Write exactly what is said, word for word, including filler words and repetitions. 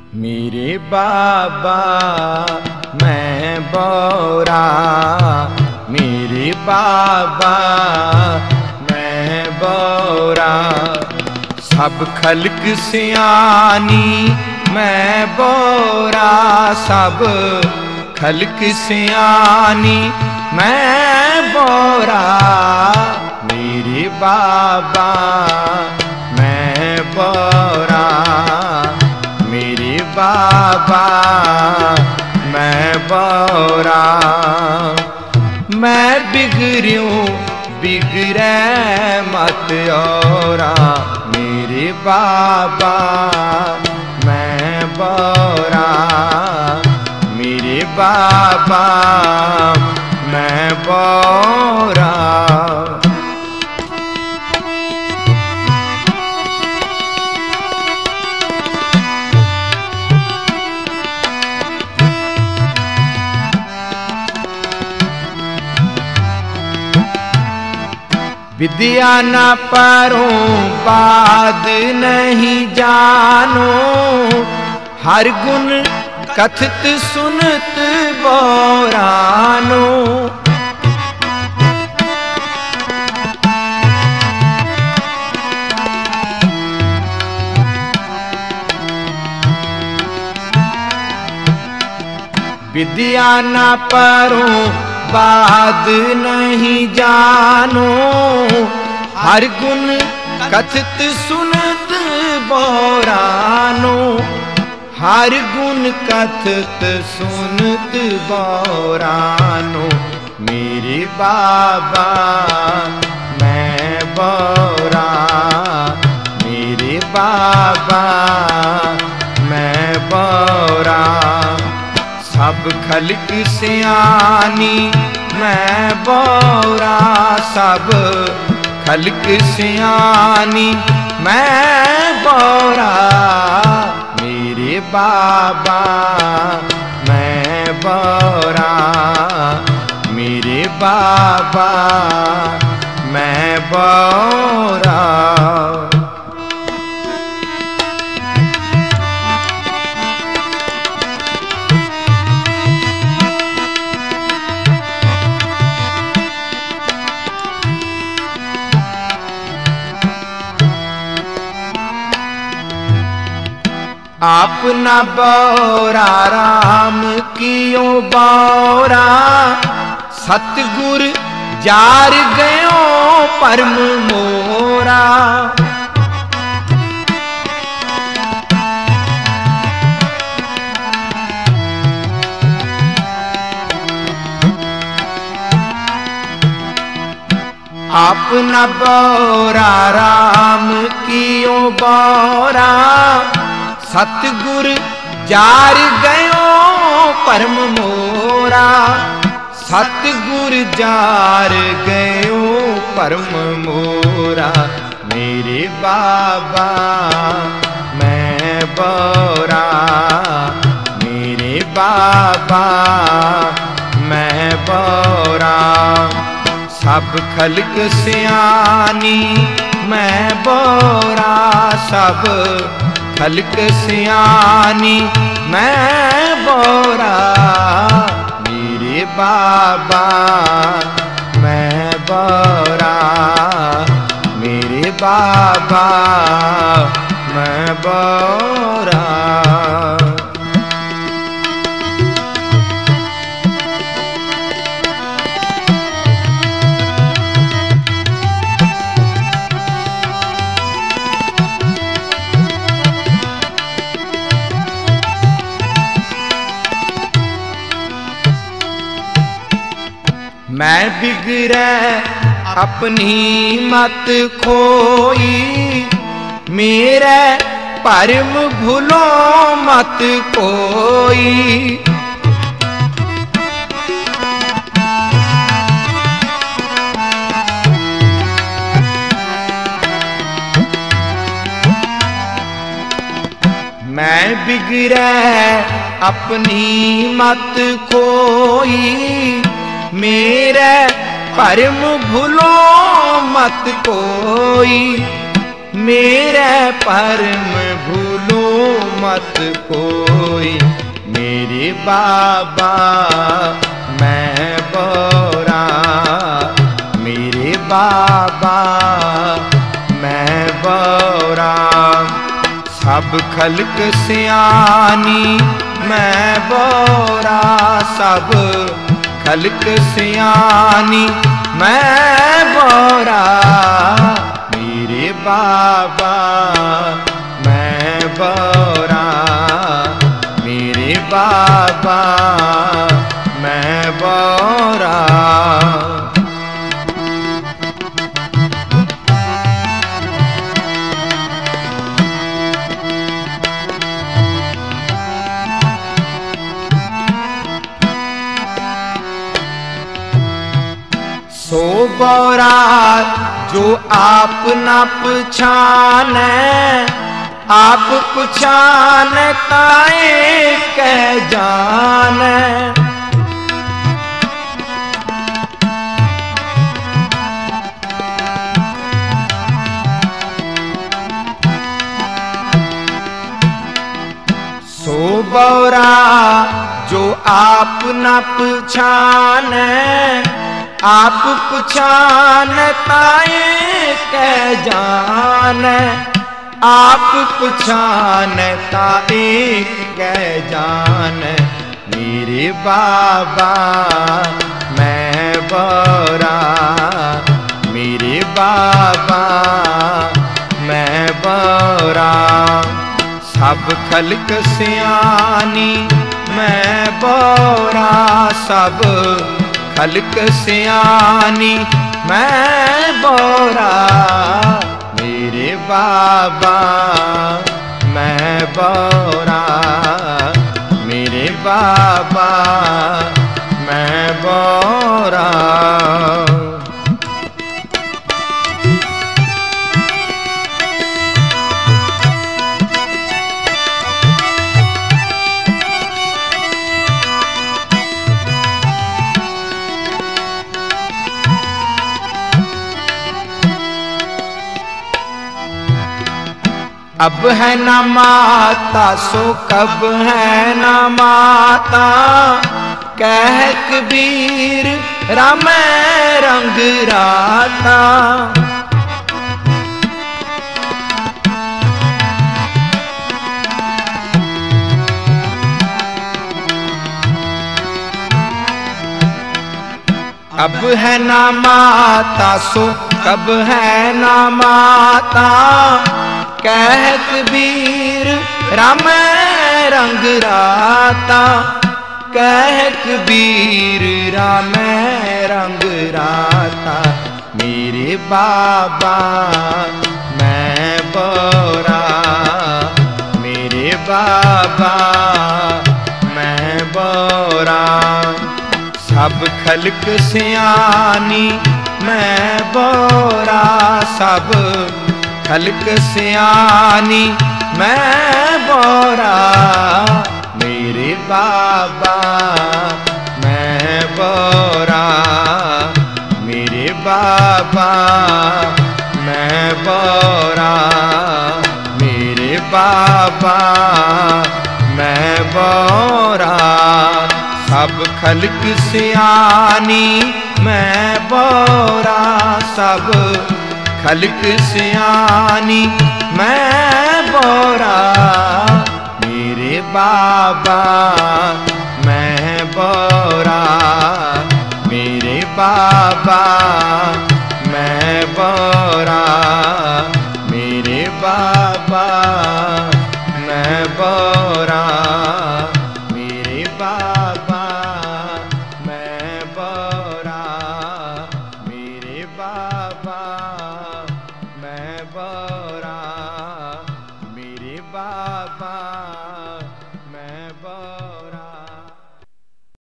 मेरे बाबा मैं बोरा, मेरे बाबा मैं बोरा। सब खल्क सियानी मैं बोरा, सब खल्क सियानी मैं बोरा। मेरे बाबा मैं बोरा, मेरे बाबा मैं बोरा। मैं बिगड़ूं बिगड़े मत औरा, मेरे बाबा मैं बोरा, मेरे बाबा मैं बोरा। विद्या न पढ़ो बाद नहीं जानो, हर गुण कथित सुनत बोरानो। विद्या न पढ़ो बाद नहीं जानो, हर गुण कथित सुनत बोरानो। हर गुण कथित सुनत बोरानो। मेरे बाबा मैं बोरा, मेरे बाबा मैं बोरा। सब खल्क सियानी मैं बोरा, सब खल्क सियानी मैं बोरा। मेरे बाबा मैं बोरा, मेरे बाबा मैं बोरा। आप न बोरा राम कियो बोरा, सतगुर जार गयो परम मोरा। आप न बोरा राम कियो बोरा, सतगुर जार गयो परम मोरा। सतगुर जार गयो परम मोरा। मेरे बाबा मैं बोरा, मेरे बाबा मैं बोरा। सब खल्क सियानी मैं बोरा, सब खल्क सियानी मैं बोरा। मेरे बाबा मैं बोरा, मेरे बाबा मैं बोरा। मैं बिगड़े अपनी मत खोई, मेरे परम भूलो मत कोई। मैं बिगड़े अपनी मत खोई, मेरे परम भूलो मत कोई। मेरे परम भूलो मत कोई। मेरे बाबा मैं बोरा, मेरे बाबा मैं बोरा। सब खल्क सियानी मैं बोरा, सब खल्क सियानी मैं बोरा। मेरे बाबा मैं बोरा, मेरे बाबा मैं बोरा। सो बोरा जो आप न पछाने, आप पछान ताए कह जाने। सो बोरा जो आप न पछाने, आप पछान ताए कह जाने। आप पछान ताए कह जाने। मेरे बाबा मैं बोरा, मेरे बाबा मैं बोरा। सब खल्क सियानी मैं बोरा, सब खल्क सियानी मैं बोरा। मेरे बाबा मैं बोरा, मेरे बाबा मैं बोरा। अब है न माता सो कब है न माता, कह कबीर राम रंग राता। अब है न माता सो कब है न माता, कह कबीर राम रंग राता। कह कबीर राम रंग राता। मेरे बाबा मैं बोरा, मेरे बाबा मैं बोरा। सब खल्क सियानी मैं बोरा, सब खल्क सियानी मैं बोरा। मेरे बाबा मैं बोरा, मेरे बाबा मैं बोरा। मेरे बाबा मैं बोरा। सब खल्क सियानी मैं बोरा, सब खल्क सियानी मैं बोरा। मेरे बाबा मैं बोरा, मेरे बाबा मैं बोरा। मेरे बाबा मैं बोरा।